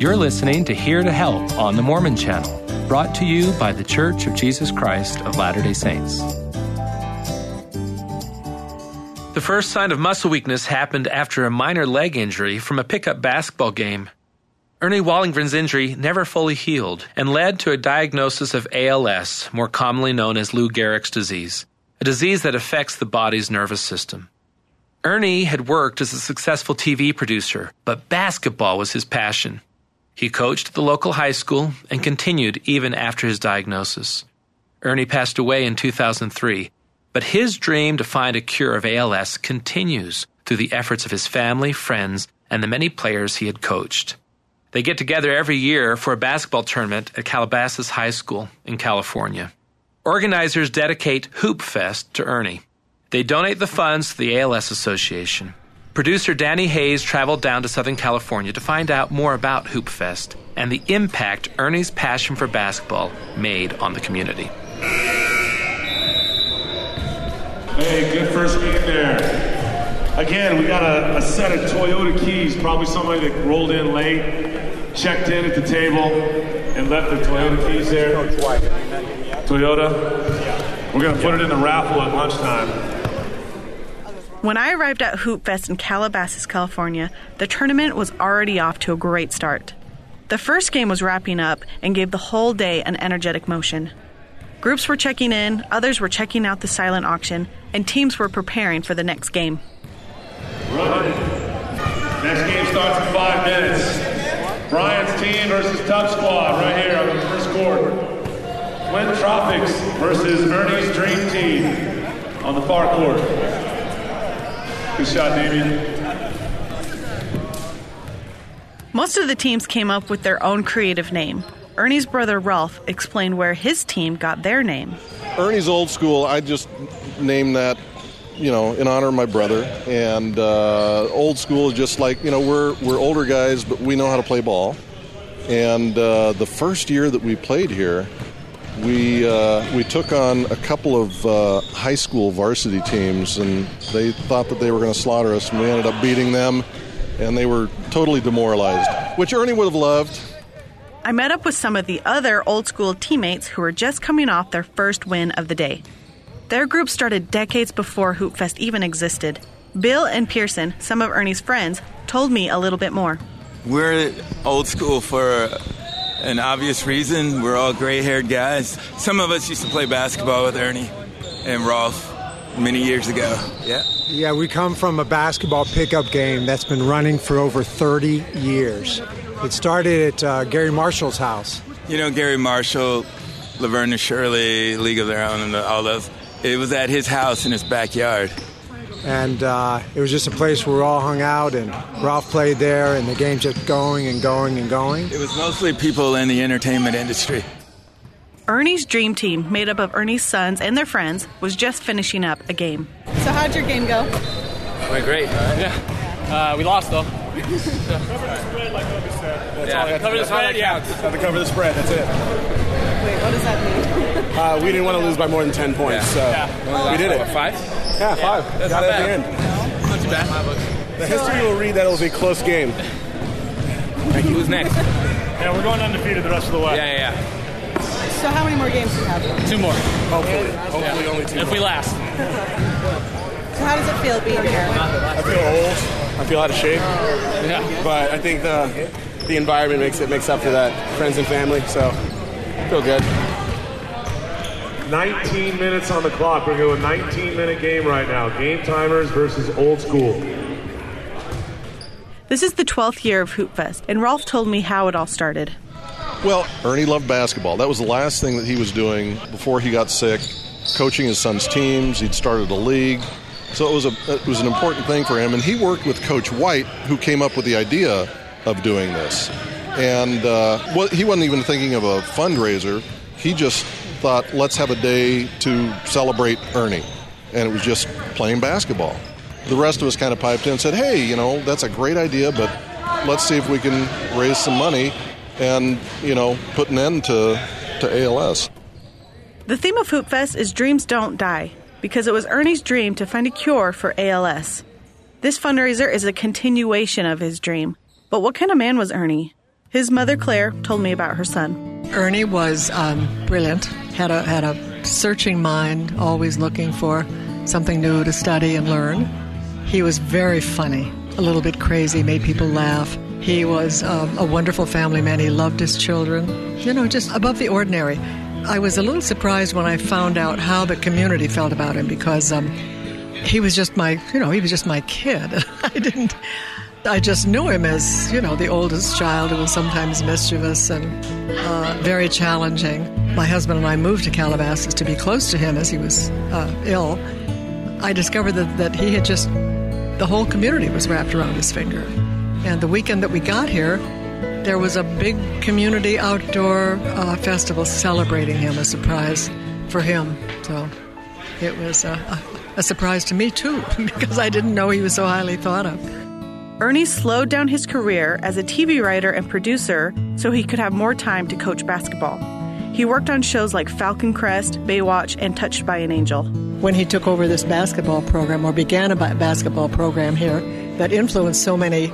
You're listening to Here to Help on the Mormon Channel, brought to you by The Church of Jesus Christ of Latter-day Saints. The first sign of muscle weakness happened after a minor leg injury from a pickup basketball game. Ernie Wallingren's injury never fully healed and led to a diagnosis of ALS, more commonly known as Lou Gehrig's disease, a disease that affects the body's nervous system. Ernie had worked as a successful TV producer, but basketball was his passion. He coached at the local high school and continued even after his diagnosis. Ernie passed away in 2003, but his dream to find a cure of ALS continues through the efforts of his family, friends, and the many players he had coached. They get together every year for a basketball tournament at Calabasas High School in California. Organizers dedicate Hoop Fest to Ernie. They donate the funds to the ALS Association. Producer Danny Hayes traveled down to Southern California to find out more about Hoop Fest and the impact Ernie's passion for basketball made on the community. Hey, good first game there. Again, we got a set of Toyota keys, probably somebody that rolled in late, checked in at the table, and left their Toyota keys there. Toyota? We're going to put it in the raffle at lunchtime. When I arrived at Hoop Fest in Calabasas, California, the tournament was already off to a great start. The first game was wrapping up and gave the whole day an energetic motion. Groups were checking in, others were checking out the silent auction, and teams were preparing for the next game. Running. Next game starts in 5 minutes. Brian's team versus Tough Squad right here on the first court. Twin Tropics versus Ernie's Dream Team on the far court. Good shot, Damien. Most of the teams came up with their own creative name. Ernie's brother Ralph explained where his team got their name. Ernie's Old School, I just named that, in honor of my brother. And Old School is just like, we're older guys, but we know how to play ball. And the first year that we played here, we took on a couple of high school varsity teams, and they thought that they were going to slaughter us, and we ended up beating them, and they were totally demoralized, which Ernie would have loved. I met up with some of the other Old School teammates who were just coming off their first win of the day. Their group started decades before Hoop Fest even existed. Bill and Pearson, some of Ernie's friends, told me a little bit more. We're Old School for an obvious reason. We're all gray-haired guys. Some of us used to play basketball with Ernie and Rolf many years ago. Yeah, we come from a basketball pickup game that's been running for over 30 years. It started at Gary Marshall's house. Gary Marshall, Laverne and Shirley, League of Their Own, and all those. It was at his house in his backyard. And it was just a place where we all hung out, and Ralph played there, and the game kept going and going and going. It was mostly people in the entertainment industry. Ernie's Dream Team, made up of Ernie's sons and their friends, was just finishing up a game. So how'd your game go? Went great. Yeah. We lost, though. Cover the spread like Kobe said. That's all cover the spread, Just have to cover the spread, that's it. Wait, what does that mean? We didn't want to lose by more than 10 points, so we did it. 5? Yeah, 5. That's got it not at the bad. end. Not too bad. The history will read that it was a close game. Thank you. Who's next? Yeah, we're going undefeated the rest of the way. Yeah. So how many more games do you have? 2 more. Hopefully only 2 if we last. So how does it feel being here? I feel old. I feel out of shape. Yeah. But I think the environment makes up for that. Friends and family, so I feel good. 19 minutes on the clock. We're going to a 19-minute game right now. Game timers versus Old School. This is the 12th year of Hoop Fest, and Rolf told me how it all started. Well, Ernie loved basketball. That was the last thing that he was doing before he got sick, coaching his son's teams. He'd started a league. So it was an important thing for him. And he worked with Coach White, who came up with the idea of doing this. And he wasn't even thinking of a fundraiser. He just thought, let's have a day to celebrate Ernie. And it was just playing basketball. The rest of us kind of piped in and said, hey, that's a great idea, but let's see if we can raise some money and, put an end to ALS. The theme of Hoop Fest is Dreams Don't Die, because it was Ernie's dream to find a cure for ALS. This fundraiser is a continuation of his dream. But what kind of man was Ernie? His mother, Claire, told me about her son. Ernie was brilliant, had a searching mind, always looking for something new to study and learn. He was very funny, a little bit crazy, made people laugh. He was a wonderful family man. He loved his children, just above the ordinary. I was a little surprised when I found out how the community felt about him because he was just my kid. I just knew him as, the oldest child who was sometimes mischievous and very challenging. My husband and I moved to Calabasas to be close to him as he was ill. I discovered that he had the whole community was wrapped around his finger. And the weekend that we got here, there was a big community outdoor festival celebrating him, a surprise for him. So it was a surprise to me, too, because I didn't know he was so highly thought of. Ernie slowed down his career as a TV writer and producer so he could have more time to coach basketball. He worked on shows like Falcon Crest, Baywatch, and Touched by an Angel. When he took over this basketball program, or began a basketball program here that influenced so many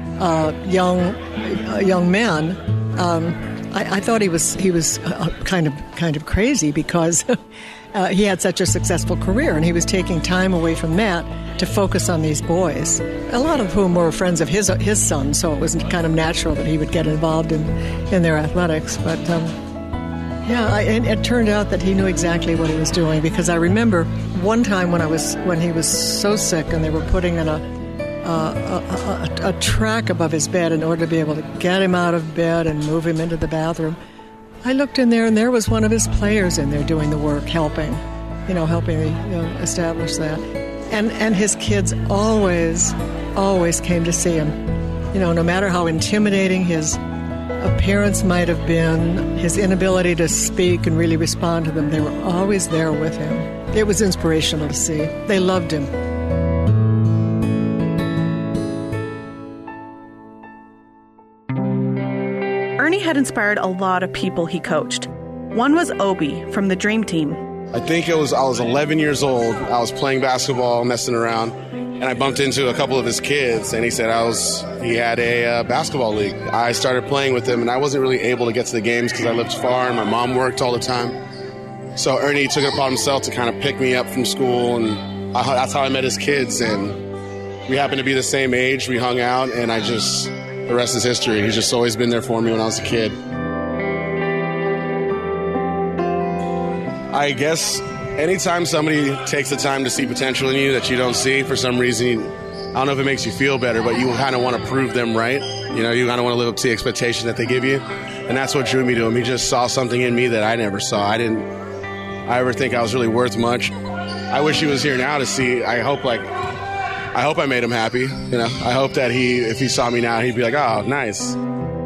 young men, I thought he was kind of crazy because he had such a successful career, and he was taking time away from that to focus on these boys, a lot of whom were friends of his son, so it was kind of natural that he would get involved in their athletics. But and it turned out that he knew exactly what he was doing, because I remember one time when he was so sick and they were putting in a track above his bed in order to be able to get him out of bed and move him into the bathroom. I looked in there, and there was one of his players in there doing the work, helping establish that. And his kids always came to see him. No matter how intimidating his appearance might have been, his inability to speak and really respond to them, they were always there with him. It was inspirational to see. They loved him. Ernie had inspired a lot of people he coached. One was Obi from the Dream Team. I think I was 11 years old. I was playing basketball, messing around, and I bumped into a couple of his kids, and he said he had a basketball league. I started playing with him, and I wasn't really able to get to the games because I lived far, and my mom worked all the time. So Ernie took it upon himself to kind of pick me up from school, and that's how I met his kids, and we happened to be the same age. We hung out, and the rest is history. He's just always been there for me when I was a kid. I guess anytime somebody takes the time to see potential in you that you don't see for some reason, I don't know if it makes you feel better, but you kind of want to prove them right. You kind of want to live up to the expectation that they give you. And that's what drew me to him. He just saw something in me that I never saw. I didn't ever think I was really worth much. I wish he was here now to see. I hope I made him happy. I hope that if he saw me now, he'd be like, oh, nice.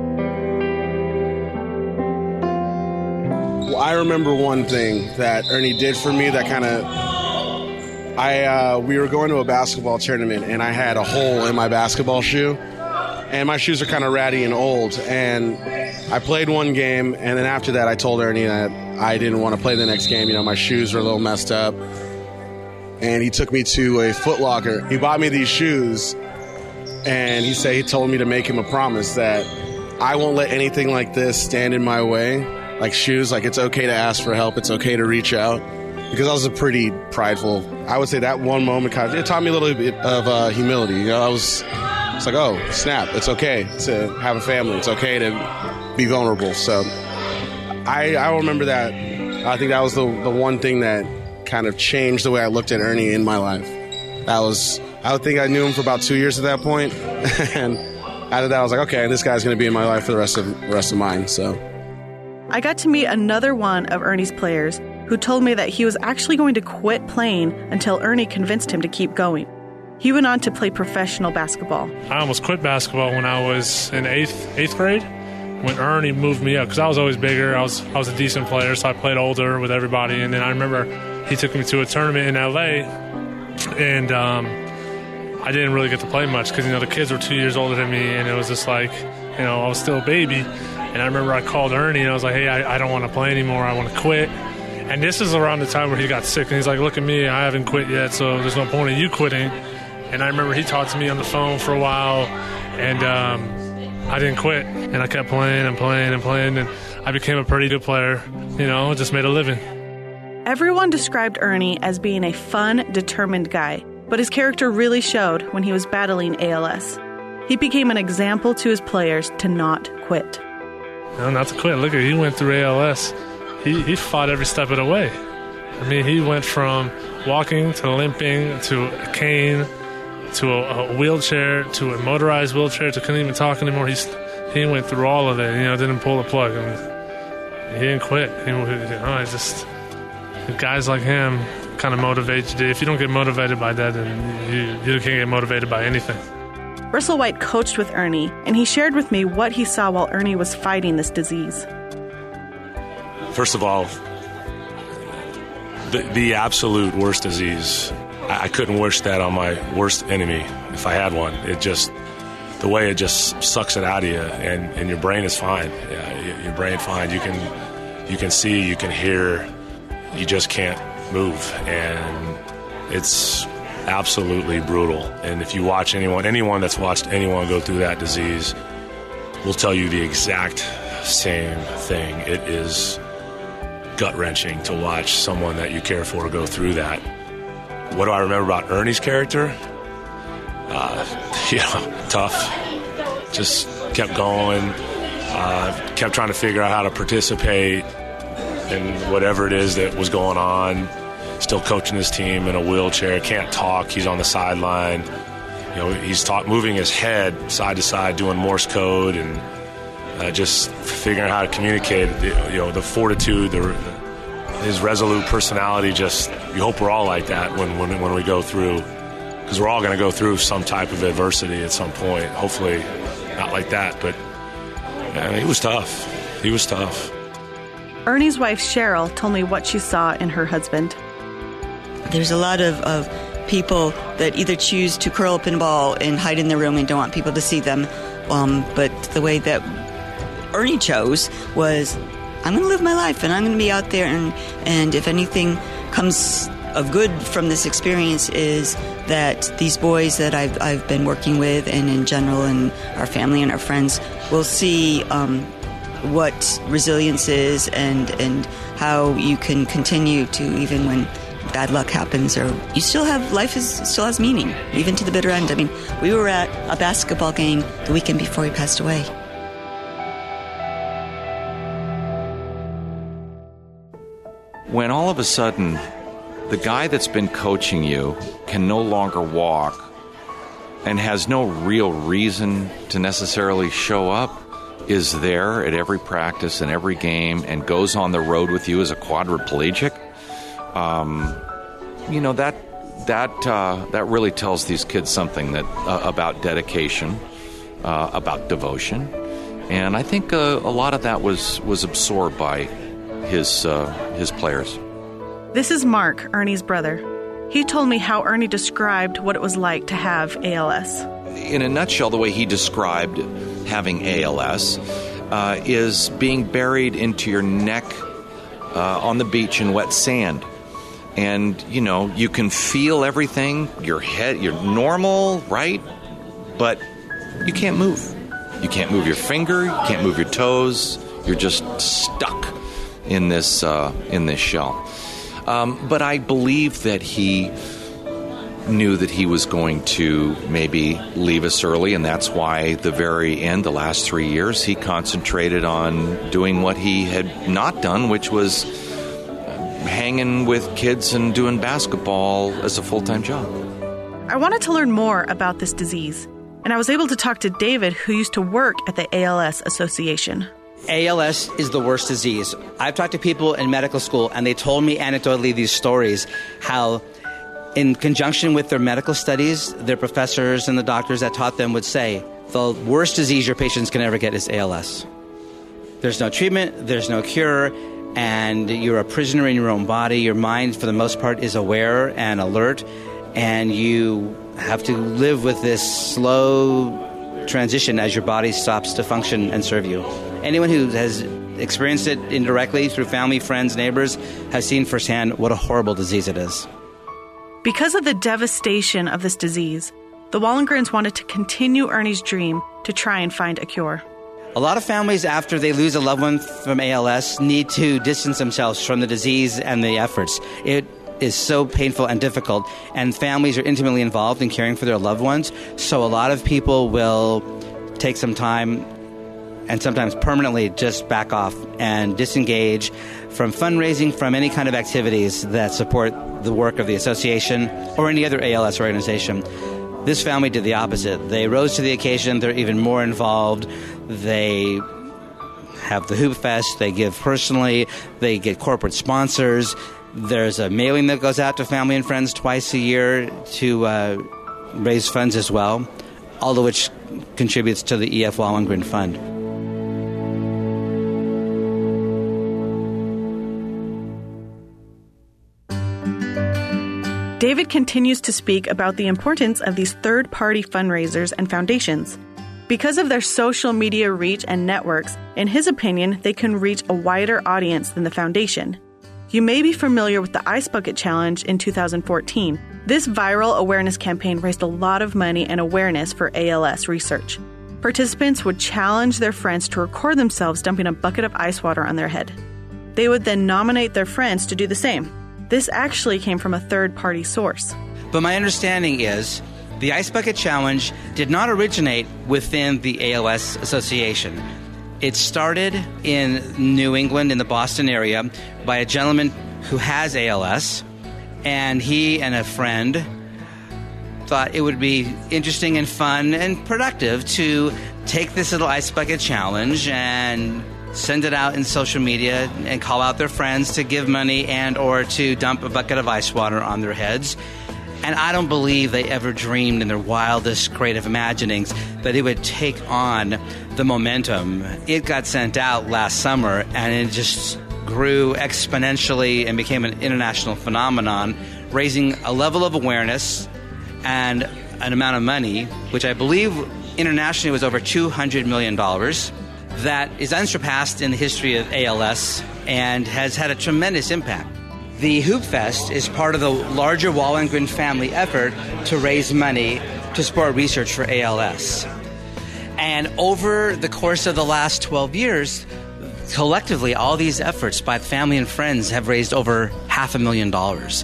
I remember one thing that Ernie did for me that kind of, we were going to a basketball tournament, and I had a hole in my basketball shoe, and my shoes are kind of ratty and old, and I played one game, and then after that I told Ernie that I didn't want to play the next game. My shoes were a little messed up, and he took me to a Foot Locker. He bought me these shoes, and he told me to make him a promise that I won't let anything like this stand in my way. Like shoes, it's okay to ask for help, it's okay to reach out, because I was a pretty prideful. I would say that one moment it taught me a little bit of humility. It's like, oh, snap, it's okay to have a family, it's okay to be vulnerable. So I remember that. I think that was the one thing that kind of changed the way I looked at Ernie in my life. I would think I knew him for about 2 years at that point, and after that I was like, okay, this guy's going to be in my life for the rest of mine. So I got to meet another one of Ernie's players who told me that he was actually going to quit playing until Ernie convinced him to keep going. He went on to play professional basketball. I almost quit basketball when I was in eighth grade, when Ernie moved me up, because I was always bigger. I was a decent player, so I played older with everybody. And then I remember he took me to a tournament in L.A., and I didn't really get to play much because, the kids were 2 years older than me, and it was just like, I was still a baby. And I remember I called Ernie, and I was like, hey, I don't want to play anymore. I want to quit. And this is around the time where he got sick, and he's like, look at me, I haven't quit yet, so there's no point in you quitting. And I remember he talked to me on the phone for a while, and I didn't quit, and I kept playing and playing and playing, and I became a pretty good player, just made a living. Everyone described Ernie as being a fun, determined guy, but his character really showed when he was battling ALS. He became an example to his players to not quit. No, not to quit. Look at he went through ALS. He fought every step of the way. I mean, he went from walking to limping to a cane to a wheelchair to a motorized wheelchair to couldn't even talk anymore. He went through all of it. Didn't pull the plug, and he didn't quit. Guys like him kind of motivate you. If you don't get motivated by that, then you can't get motivated by anything. Russell White coached with Ernie, and he shared with me what he saw while Ernie was fighting this disease. First of all, the absolute worst disease. I couldn't wish that on my worst enemy if I had one. The way it just sucks it out of you, and your brain is fine. Your brain fine. You can see, you can hear, you just can't move, and it's absolutely brutal. And if you watch anyone that's watched anyone go through that disease will tell you the exact same thing. It is gut-wrenching to watch someone that you care for go through that. What do I remember about Ernie's character? Tough. Just kept going, kept trying to figure out how to participate in whatever it is that was going on. Still coaching his team in a wheelchair, can't talk, he's on the sideline. He's moving his head side to side, doing Morse code, and just figuring out how to communicate. The fortitude, his resolute personality. Just you hope we're all like that when we go through, because we're all going to go through some type of adversity at some point. Hopefully, not like that, but he was tough. He was tough. Ernie's wife Cheryl told me what she saw in her husband. There's a lot of people that either choose to curl up in a ball and hide in their room and don't want people to see them. But the way that Ernie chose was, I'm going to live my life and I'm going to be out there. And if anything comes of good from this experience is that these boys that I've been working with and in general and our family and our friends will see what resilience is and how you can continue to, even when bad luck happens, or you still have still has meaning, even to the bitter end. I mean, we were at a basketball game the weekend before he passed away. When all of a sudden the guy that's been coaching you can no longer walk and has no real reason to necessarily show up, is there at every practice and every game and goes on the road with you as a quadriplegic, that really tells these kids something that about dedication, about devotion, and I think a lot of that was absorbed by his players. This is Mark, Ernie's brother. He told me how Ernie described what it was like to have ALS. In a nutshell, the way he described having ALS is being buried into your neck on the beach in wet sand. And, you can feel everything, your head, you're normal, right? But you can't move. You can't move your finger, you can't move your toes. You're just stuck in this shell. But I believe that he knew that he was going to maybe leave us early, and that's why the very end, the last 3 years, he concentrated on doing what he had not done, which was hanging with kids and doing basketball as a full-time job. I wanted to learn more about this disease, and I was able to talk to David, who used to work at the ALS Association. ALS is the worst disease. I've talked to people in medical school, and they told me anecdotally these stories, how in conjunction with their medical studies, their professors and the doctors that taught them would say, the worst disease your patients can ever get is ALS. There's no treatment, there's no cure, and you're a prisoner in your own body. Your mind, for the most part, is aware and alert, and you have to live with this slow transition as your body stops to function and serve you. Anyone who has experienced it indirectly through family, friends, neighbors, has seen firsthand what a horrible disease it is. Because of the devastation of this disease, The Wallengrens wanted to continue Ernie's dream to try and find a cure. A lot of families, after they lose a loved one from ALS, need to distance themselves from the disease and the efforts. It is so painful and difficult, and families are intimately involved in caring for their loved ones. So a lot of people will take some time and sometimes permanently just back off and disengage from fundraising, from any kind of activities that support the work of the association or any other ALS organization. This family did the opposite. They rose to the occasion. They're even more involved. They have the Hoop Fest. They give personally. They get corporate sponsors. There's a mailing that goes out to family and friends twice a year to raise funds as well, all of which contributes to the E.F. Wallengren Fund. David continues to speak about the importance of these third-party fundraisers and foundations. Because of their social media reach and networks, in his opinion, they can reach a wider audience than the foundation. You may be familiar with the Ice Bucket Challenge in 2014. This viral awareness campaign raised a lot of money and awareness for ALS research. Participants would challenge their friends to record themselves dumping a bucket of ice water on their head. They would then nominate their friends to do the same. This actually came from a third-party source. But my understanding is the Ice Bucket Challenge did not originate within the ALS Association. It started in New England, in the Boston area, by a gentleman who has ALS, and he and a friend thought it would be interesting and fun and productive to take this little Ice Bucket Challenge and send it out in social media and call out their friends to give money and or to dump a bucket of ice water on their heads. And I don't believe they ever dreamed in their wildest creative imaginings that it would take on the momentum. It got sent out last summer, and it just grew exponentially and became an international phenomenon, raising a level of awareness and an amount of money, which I believe internationally was over $200 million. That is unsurpassed in the history of ALS and has had a tremendous impact. The Hoop Fest is part of the larger Wallengren family effort to raise money to support research for ALS. And over the course of the last 12 years, collectively, all these efforts by family and friends have raised over $500,000.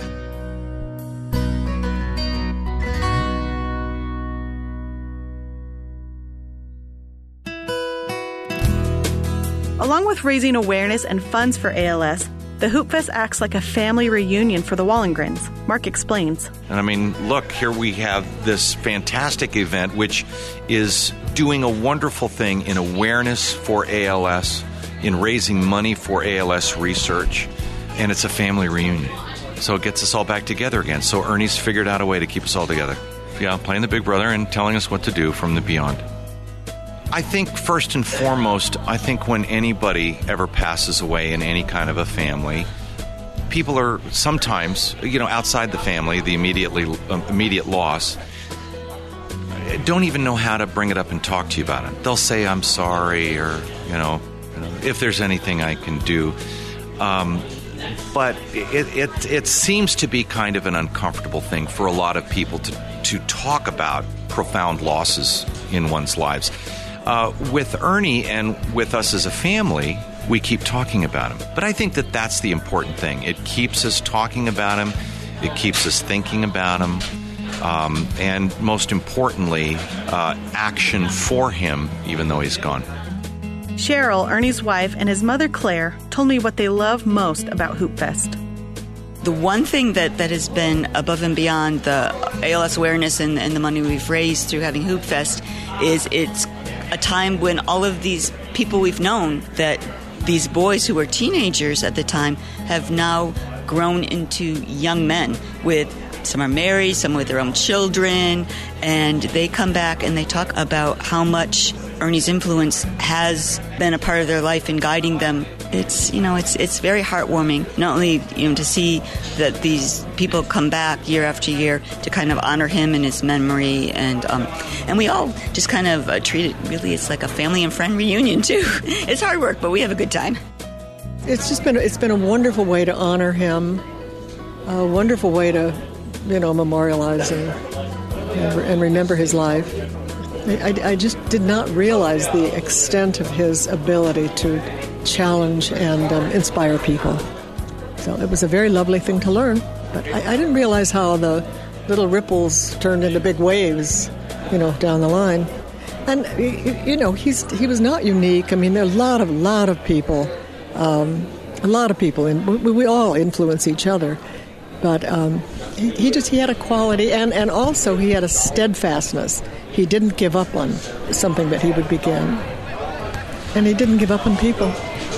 Along with raising awareness and funds for ALS, the Hoop Fest acts like a family reunion for the Wallengrens. Mark explains. And I mean, look, here we have this fantastic event which is doing a wonderful thing in awareness for ALS, in raising money for ALS research, and it's a family reunion. So it gets us all back together again. So Ernie's figured out a way to keep us all together. Yeah, playing the big brother and telling us what to do from the beyond. I think first and foremost, when anybody ever passes away in any kind of a family, people are sometimes, outside the family, the immediate loss, don't even know how to bring it up and talk to you about it. They'll say, I'm sorry, or, if there's anything I can do. But it seems to be kind of an uncomfortable thing for a lot of people to talk about profound losses in one's lives. With Ernie and with us as a family, we keep talking about him. But I think that that's the important thing. It keeps us talking about him. It keeps us thinking about him. And most importantly, action for him, even though he's gone. Cheryl, Ernie's wife, and his mother, Claire, told me what they love most about Hoop Fest. The one thing that has been above and beyond the ALS awareness and the money we've raised through having Hoop Fest is it's a time when all of these people we've known, that these boys who were teenagers at the time, have now grown into young men. With some are married, some with their own children, and they come back and they talk about how much Ernie's influence has been a part of their life in guiding them. It's very heartwarming, not only to see that these people come back year after year to kind of honor him and his memory, and we all just kind of treat it really. It's like a family and friend reunion too. It's hard work, but we have a good time. It's been a wonderful way to honor him, a wonderful way to memorialize him. and remember his life. I just did not realize the extent of his ability to challenge and inspire people. So it was a very lovely thing to learn, but I didn't realize how the little ripples turned into big waves, down the line. And, he was not unique. I mean, there are a lot of people, and we all influence each other. But he had a quality, and also he had a steadfastness. He didn't give up on something that he would begin. And he didn't give up on people,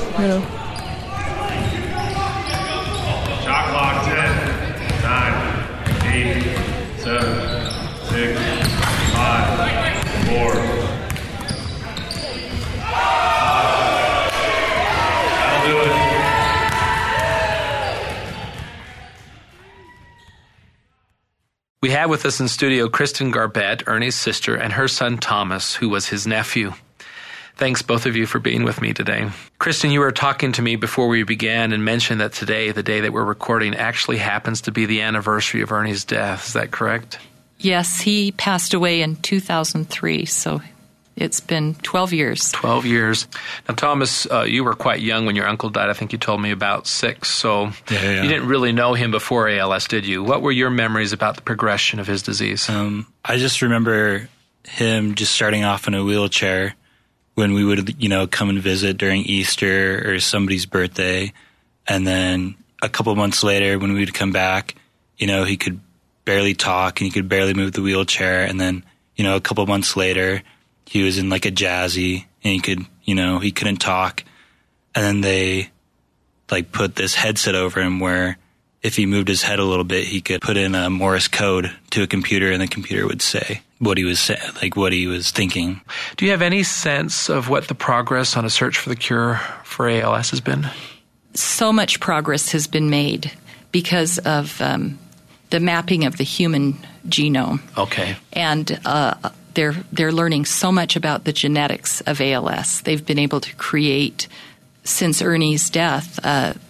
Shot clock, 10, 9, 8, 7, 6, 5, 4. That'll do it. We have with us in studio Kristen Garbett, Ernie's sister, and her son Thomas, who was his nephew. Thanks, both of you, for being with me today. Kristen, you were talking to me before we began and mentioned that today, the day that we're recording, actually happens to be the anniversary of Ernie's death. Is that correct? Yes, he passed away in 2003, so it's been 12 years. 12 years. Now, Thomas, you were quite young when your uncle died. I think you told me about 6, so Yeah. You didn't really know him before ALS, did you? What were your memories about the progression of his disease? I just remember him just starting off in a wheelchair when we would, come and visit during Easter or somebody's birthday. And then a couple months later when we'd come back, he could barely talk and he could barely move the wheelchair. And then, a couple months later, he was in like a jazzy and he could, he couldn't talk. And then they put this headset over him where if he moved his head a little bit, he could put in a Morse code to a computer and the computer would say what he was saying, what he was thinking. Do you have any sense of what the progress on a search for the cure for ALS has been? So much progress has been made because of the mapping of the human genome. Okay. And they're learning so much about the genetics of ALS. They've been able to create, since Ernie's death,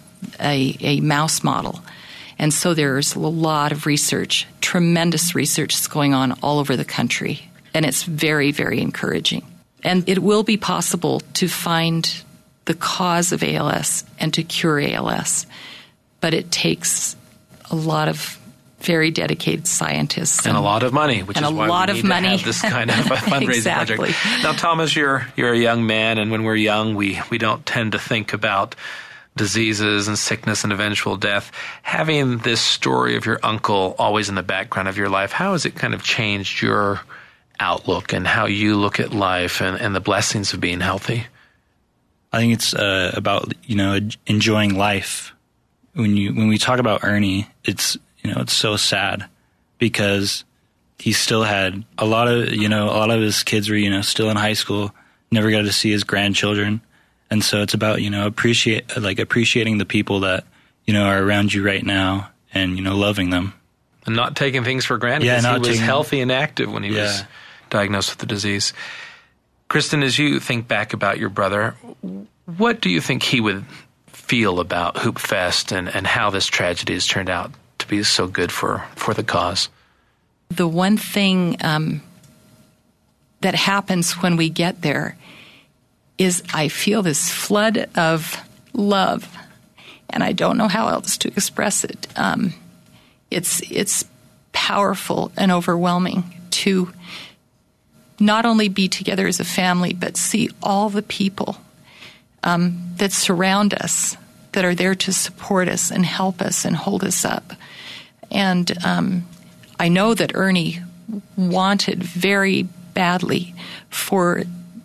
a mouse model. And so there's a lot of research, tremendous research that's going on all over the country. And it's very, very encouraging. And it will be possible to find the cause of ALS and to cure ALS. But it takes a lot of very dedicated scientists. And a lot of money, which is why we need to have this kind of a fundraising Exactly. project. Now, Thomas, you're a young man, and when we're young, we don't tend to think about diseases and sickness and eventual death. Having this story of your uncle always in the background of your life, how has it kind of changed your outlook and how you look at life and the blessings of being healthy? I think it's about, enjoying life. When we talk about Ernie, it's so sad because he still had a lot of his kids were, still in high school, never got to see his grandchildren. And so it's about, appreciating the people that, are around you right now and, loving them. And not taking things for granted because he was healthy and active when he was diagnosed with the disease. Kristen, as you think back about your brother, what do you think he would feel about Hoop Fest and how this tragedy has turned out to be so good for the cause? The one thing that happens when we get there is I feel this flood of love, and I don't know how else to express it. It's powerful and overwhelming to not only be together as a family, but see all the people that surround us, that are there to support us and help us and hold us up. And I know that Ernie wanted very badly for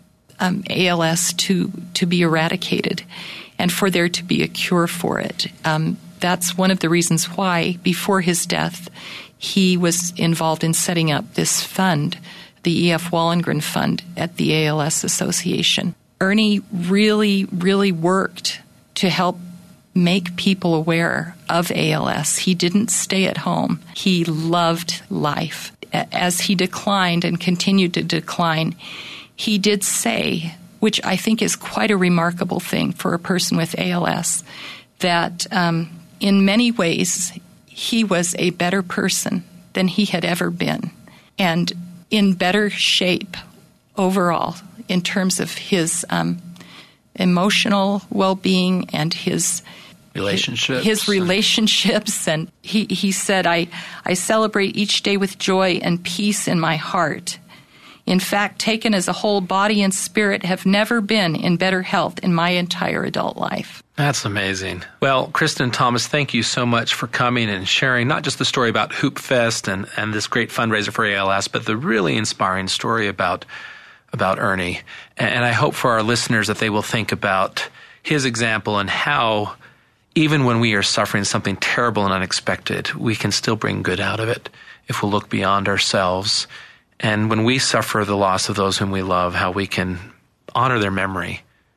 ALS to be eradicated and for there to be a cure for it. That's one of the reasons why, before his death, he was involved in setting up this fund, the E.F. Wallengren Fund at the ALS Association. Ernie really, really worked to help make people aware of ALS. He didn't stay at home. He loved life. As he declined and continued to decline, he did say, which I think is quite a remarkable thing for a person with ALS, that in many ways he was a better person than he had ever been. and in better shape overall in terms of his emotional well-being and his relationships. And he said, I celebrate each day with joy and peace in my heart. In fact, taken as a whole, body and spirit have never been in better health in my entire adult life. That's amazing. Well, Kristen and Thomas, thank you so much for coming and sharing not just the story about Hoop Fest and this great fundraiser for ALS, but the really inspiring story about Ernie. And I hope for our listeners that they will think about his example and how even when we are suffering something terrible and unexpected, we can still bring good out of it if we'll look beyond ourselves. And when we suffer the loss of those whom we love, how we can honor their memory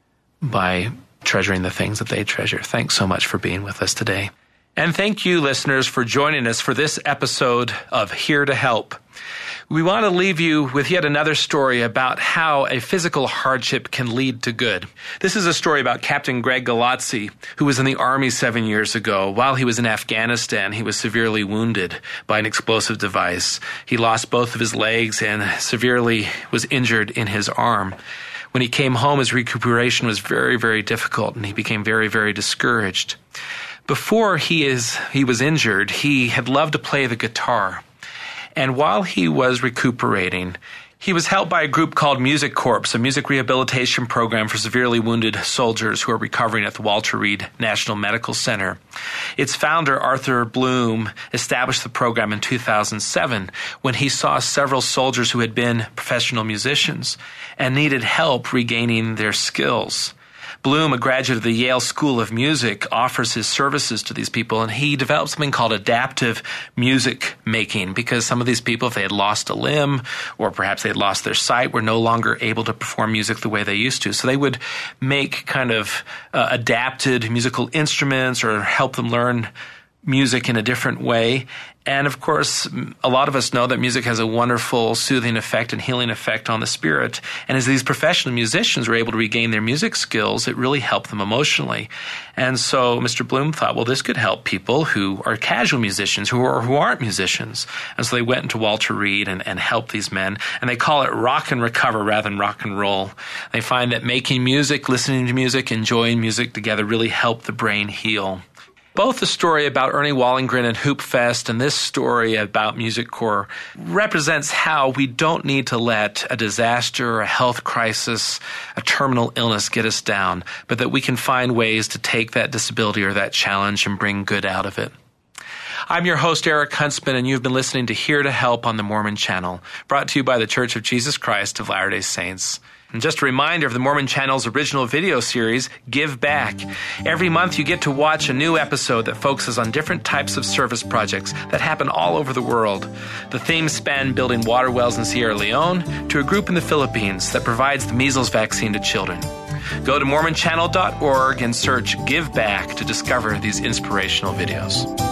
by treasuring the things that they treasure. Thanks so much for being with us today. And thank you, listeners, for joining us for this episode of Here to Help. We want to leave you with yet another story about how a physical hardship can lead to good. This is a story about Captain Greg Galazzi, who was in the Army 7 years ago. While he was in Afghanistan, he was severely wounded by an explosive device. He lost both of his legs and severely was injured in his arm. When he came home, his recuperation was very, very difficult, and he became very, very discouraged. Before he was injured, he had loved to play the guitar. And while he was recuperating, he was helped by a group called Music Corps, a music rehabilitation program for severely wounded soldiers who are recovering at the Walter Reed National Medical Center. Its founder, Arthur Bloom, established the program in 2007 when he saw several soldiers who had been professional musicians and needed help regaining their skills. Bloom, a graduate of the Yale School of Music, offers his services to these people, and he developed something called adaptive music making, because some of these people, if they had lost a limb or perhaps they had lost their sight, were no longer able to perform music the way they used to. So they would make kind of adapted musical instruments or help them learn music in a different way. And of course, a lot of us know that music has a wonderful soothing effect and healing effect on the spirit. And as these professional musicians were able to regain their music skills, it really helped them emotionally. And so Mr. Bloom thought, well, this could help people who are casual musicians, who aren't musicians. And so they went into Walter Reed and helped these men. And they call it rock and recover rather than rock and roll. They find that making music, listening to music, enjoying music together really help the brain heal. Both the story about Ernie Wallingren and Hoop Fest and this story about Music Corps represents how we don't need to let a disaster, a health crisis, a terminal illness get us down, but that we can find ways to take that disability or that challenge and bring good out of it. I'm your host, Eric Huntsman, and you've been listening to Here to Help on the Mormon Channel, brought to you by the Church of Jesus Christ of Latter-day Saints. And just a reminder of the Mormon Channel's original video series, Give Back. Every month you get to watch a new episode that focuses on different types of service projects that happen all over the world. The themes span building water wells in Sierra Leone to a group in the Philippines that provides the measles vaccine to children. Go to MormonChannel.org and search Give Back to discover these inspirational videos.